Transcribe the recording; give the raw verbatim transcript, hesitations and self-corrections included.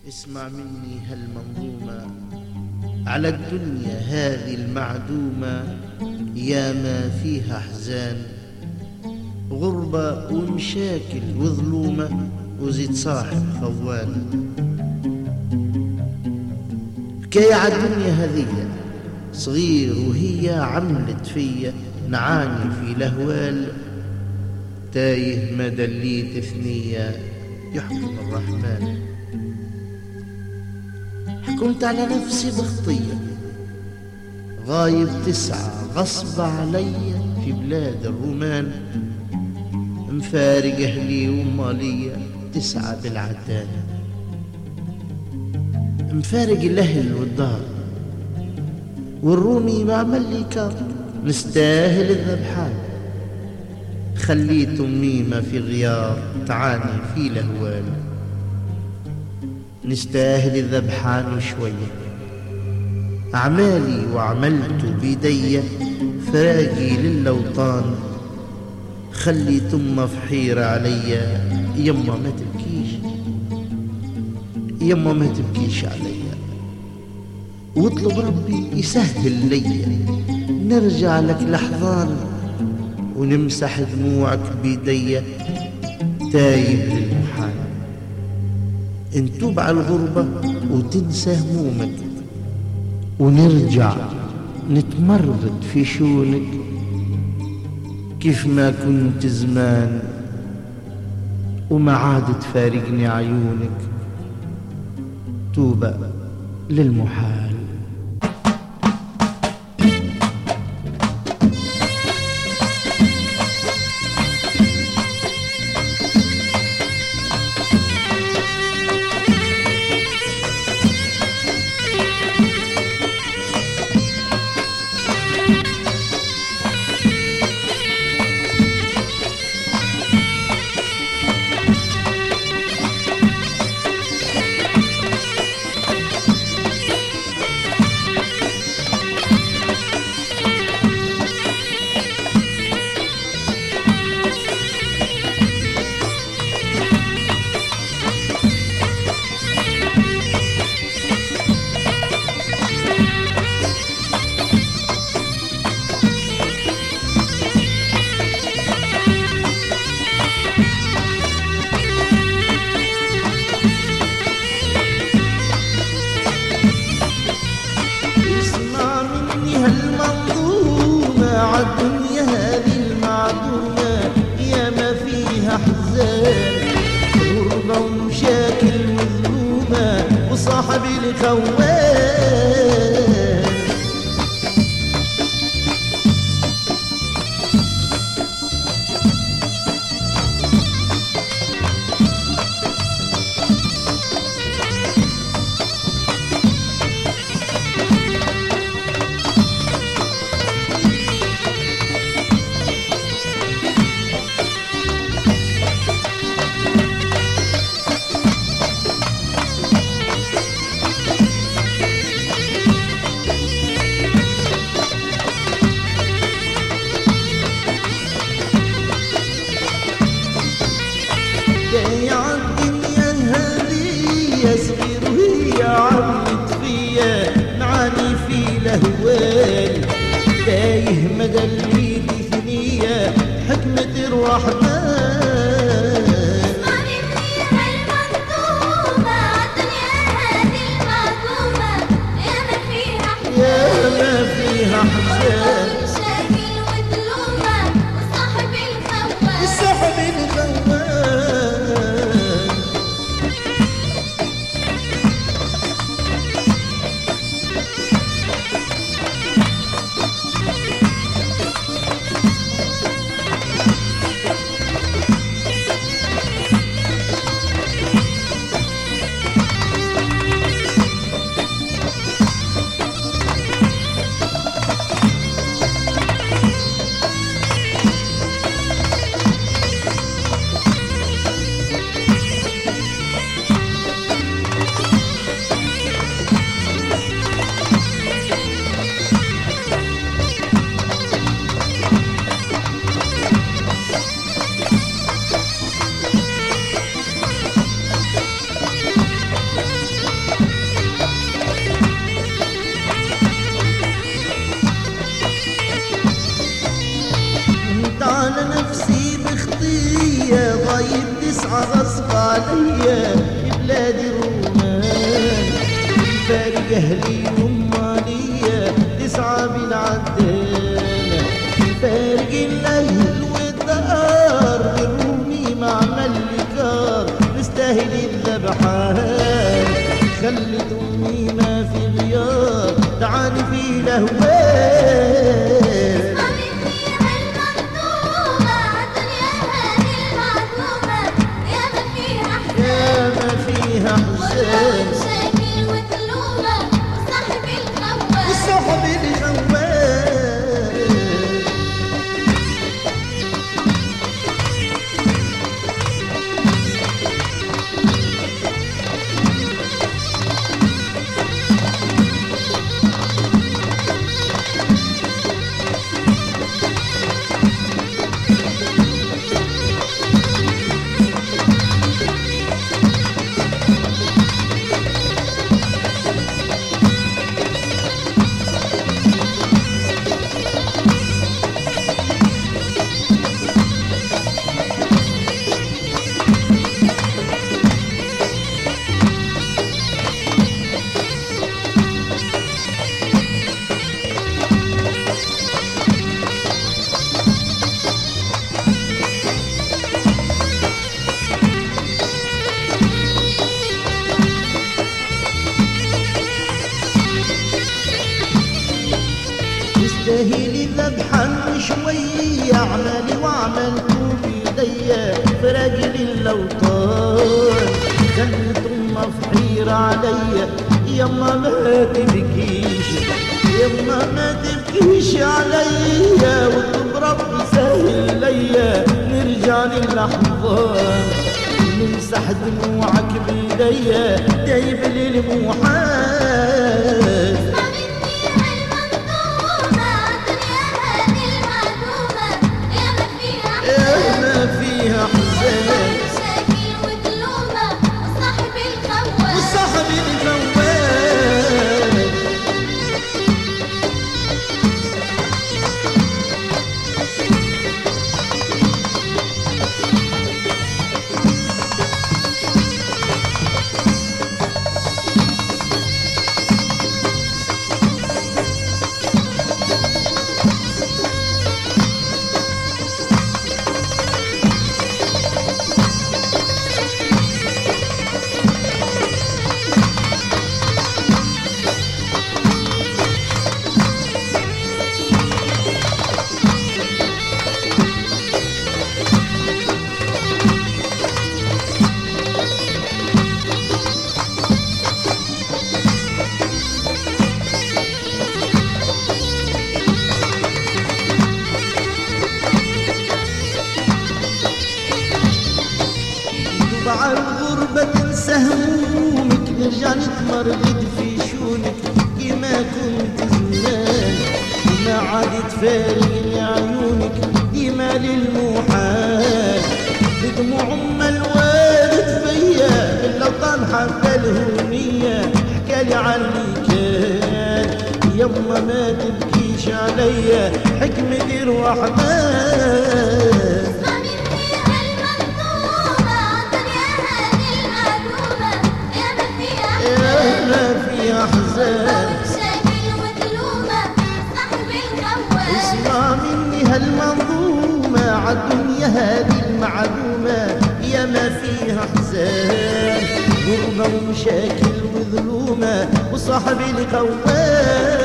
اسمع مني هالمنظومة على الدنيا هذه المعدومة، يا ما فيها أحزان غربة ومشاكل وظلومة، وزيد صاحب خوان. حكاية عالدنيا هذية صغير وهي عملت فيا، نعاني في الأهوال تايه ما دليت ثنية يحكم الرحمن. حكمت على نفسي بخطية غايب تسعى غصب علي في بلاد الرومان، مفارق أهلي ومالية تسعى بالعدانة، مفارق الأهل والدار والرومي بعمل لي كار، نستاهل الذبحان. خليت أميمة في غيار تعاني في الأهوال، نستاهل الذبحان وشوية. أعمالي وعملت بيدي فراقي للأوطان، خليت أمه في حيرة عليا، يما ما تبكيش يما ما تبكيش عليا، واطلب ربي يسهل لي نرجع لك لحظان، ونمسح دموعك بيدي تايب للمحال. انتوب على الغربة وتنسى همومك، ونرجع نتمرد في شونك كيف ما كنت زمان، وما عاد تفارقني عيونك. توبة للمحال. عالدنيا هذه المعدومة يا ما فيها حزان، غربة ومشاكل وظلومة وصاحب الخوان. يا عالدنيا هذه صغير وهي عملت فيا، نعاني في الأهوال تايه مدى البيت ثنية حكمة الرحمن. اسمع مني هالمنظومة عالدنيا هذه المعدومة يا ما فيها حزان، يا ما فيها حزان مشاكل وظلومة وصاحب الخوان. صاحب الخوان. تستاهلي أمالية تسعى بالعدانة، فارق الأهل والدار بالرومي مع ملكار تستاهلي الذبحان. خلت أمي ما في غيار تعاني في الأهوال. شاكل وتلومة وصاحب الخوان وصاحب الخوان. تستاهلي ذبحا شوية اعملي وعملتوا بيديا فرجل الأوطان. كانت أمه في حيرة عليا يما ما تبكيش يما ما تبكيش عليا واطلب ربي سهل ليا نرجع للأحضان. نمسح دموعك بيديا دايب للمحال. شاكل وتلومة وصاحب الخوان وصاحب الخوان. مع الغربة تنسى همومك نرجع نتمرد في شونك كما كنت زمان. ما عاد تفارقني عيونك ديما للمحال. بدموع أم الوالد فيا بالأوطان حتى الهونية حكالي عني كان. يما ما تبكيش عليا حكمة الرحمن. شاكل وتلومة صاحب الخوان اسمع مني هالمنظومة عالدنيا هذه المعلومة يا ما فيها حزان. غربة ومشاكل وظلومة وصاحب الخوان.